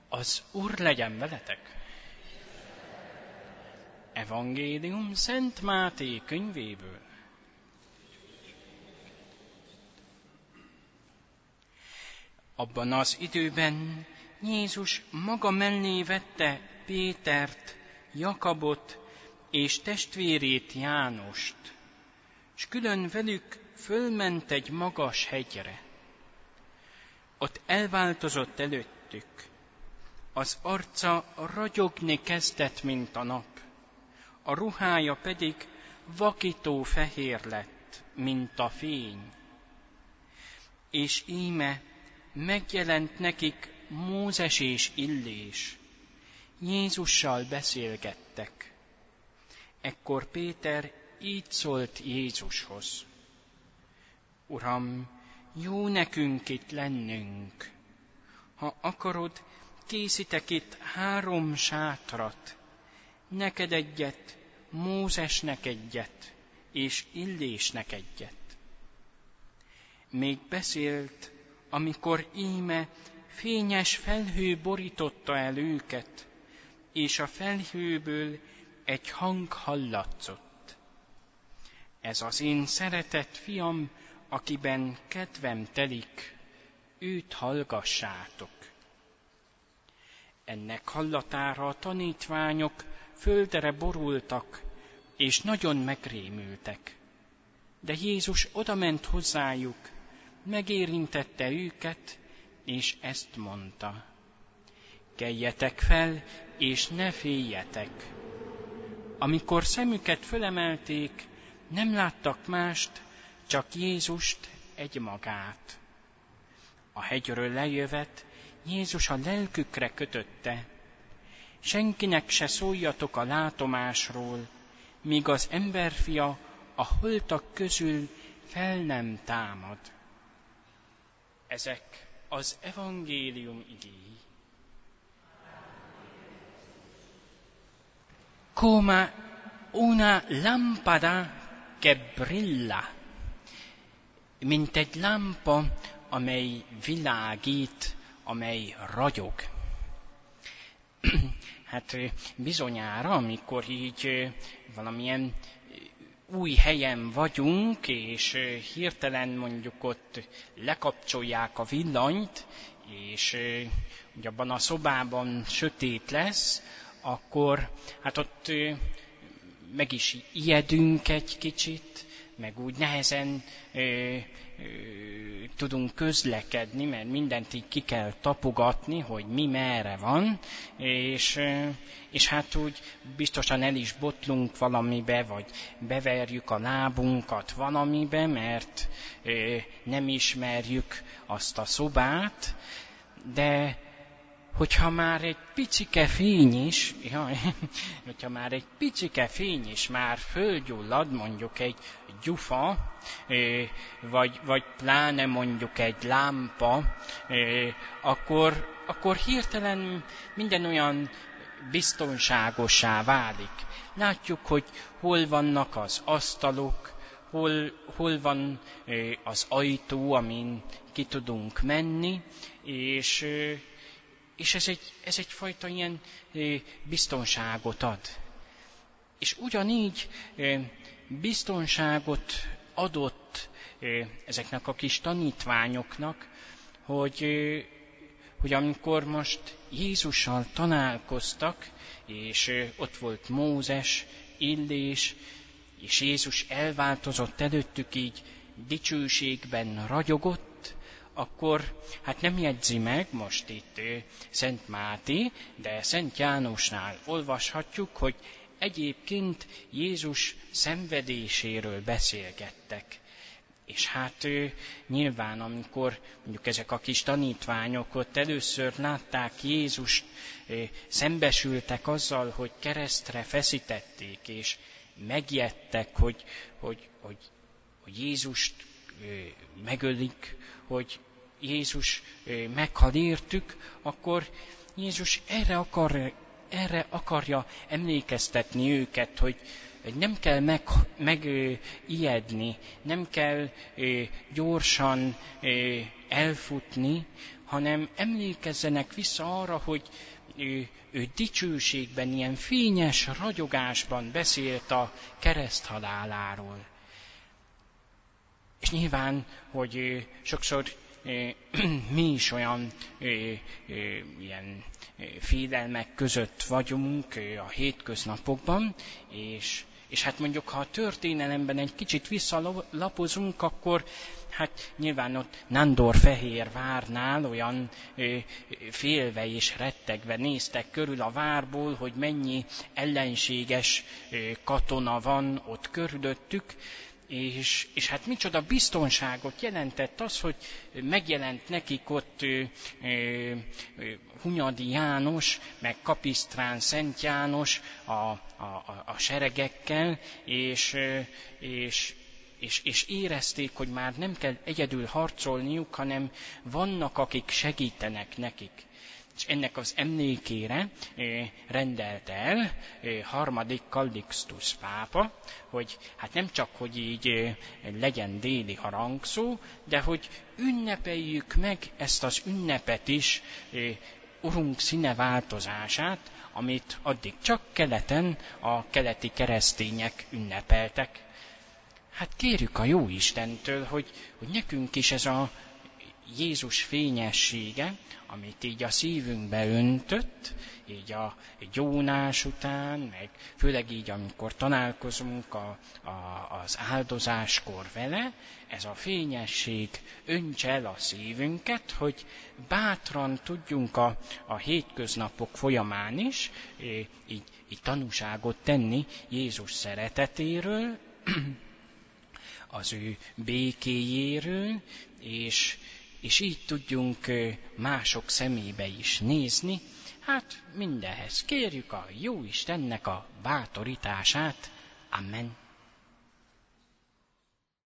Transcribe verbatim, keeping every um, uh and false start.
Az Úr legyen veletek! Evangélium Szent Máté könyvéből. Abban az időben Jézus maga mellé vette Pétert, Jakabot és testvérét Jánost, s külön velük fölment egy magas hegyre. Ott elváltozott előttük, az arca ragyogni kezdett, mint a nap, a ruhája pedig vakító fehér lett, mint a fény. És íme megjelent nekik Mózes és Illés, Jézussal beszélgettek. Ekkor Péter így szólt Jézushoz: Uram, jó nekünk itt lennünk. Ha akarod, készítek itt három sátrat, neked egyet, Mózesnek egyet, és Illésnek egyet. Még beszélt, amikor íme fényes felhő borította el őket, és a felhőből egy hang hallatszott: Ez az én szeretett fiam, akiben kedvem telik, őt hallgassátok. Ennek hallatára a tanítványok földre borultak, és nagyon megrémültek. De Jézus odament hozzájuk, megérintette őket, és ezt mondta: Keljetek fel, és ne féljetek. Amikor szemüket fölemelték, nem láttak mást, csak Jézust egymagát. A hegyről lejövet, Jézus a lelkükre kötötte: Senkinek se szóljatok a látomásról, míg az emberfia a holtak közül fel nem támad. Ezek az evangélium igéi. Come una lampada che brilla, mint egy lámpa, amely világít, amely ragyog. Hát bizonyára, amikor így valamilyen új helyen vagyunk, és hirtelen mondjuk ott lekapcsolják a villanyt, és ugye abban a szobában sötét lesz, akkor hát ott meg is ijedünk egy kicsit, meg úgy nehezen ö, ö, tudunk közlekedni, mert mindent így ki kell tapogatni, hogy mi merre van, és, ö, és hát úgy biztosan el is botlunk valamibe, vagy beverjük a lábunkat valamibe, mert ö, nem ismerjük azt a szobát, de hogyha már egy picike fény is, jaj, hogyha már egy picike fény is már fölgyullad, mondjuk egy gyufa, vagy, vagy pláne mondjuk egy lámpa, akkor, akkor hirtelen minden olyan biztonságosá válik. Látjuk, hogy hol vannak az asztalok, hol, hol van az ajtó, amin ki tudunk menni, és És ez, egy, ez egyfajta ilyen biztonságot ad. És ugyanígy biztonságot adott ezeknek a kis tanítványoknak, hogy, hogy amikor most Jézussal találkoztak, és ott volt Mózes, Illés, és Jézus elváltozott előttük, így dicsőségben ragyogott, akkor hát nem jegyzi meg most itt Szent Máté, de Szent Jánosnál olvashatjuk, hogy egyébként Jézus szenvedéséről beszélgettek. És hát nyilván, amikor mondjuk ezek a kis tanítványok ott először látták Jézust, szembesültek azzal, hogy keresztre feszítették, és megijedtek, hogy, hogy, hogy, hogy Jézust megölik, hogy Jézus meghal értük, akkor Jézus erre, akar, erre akarja emlékeztetni őket, hogy nem kell meg, megijedni, nem kell gyorsan elfutni, hanem emlékezzenek vissza arra, hogy ő, ő dicsőségben, ilyen fényes ragyogásban beszélt a kereszthaláláról. És nyilván, hogy sokszor mi is olyan ilyen félelmek között vagyunk a hétköznapokban, és, és hát mondjuk, ha a történelemben egy kicsit visszalapozunk, akkor hát nyilván ott Nándorfehérvárnál olyan félve és rettegve néztek körül a várból, hogy mennyi ellenséges katona van ott körülöttük, És, és hát micsoda biztonságot jelentett az, hogy megjelent nekik ott ö, ö, Hunyadi János, meg Kapisztrán Szent János a, a, a seregekkel, és, ö, és, és, és érezték, hogy már nem kell egyedül harcolniuk, hanem vannak, akik segítenek nekik. És ennek az emlékére rendelte el harmadik Kallixtusz pápa, hogy hát nem csak, hogy így legyen déli harangszó, de hogy ünnepeljük meg ezt az ünnepet is, Urunk színe változását, amit addig csak keleten a keleti keresztények ünnepeltek. Hát kérjük a Jóistentől, hogy, hogy nekünk is ez a Jézus fényessége, amit így a szívünkbe öntött, így a gyónás után, meg főleg így, amikor találkozunk a, a, az áldozáskor vele, ez a fényesség öntse el a szívünket, hogy bátran tudjunk a, a hétköznapok folyamán is így, így tanúságot tenni Jézus szeretetéről, az ő békéjéről, és és így tudjunk mások szemébe is nézni. Hát mindenhez kérjük a Jóistennek a bátorítását. Amen.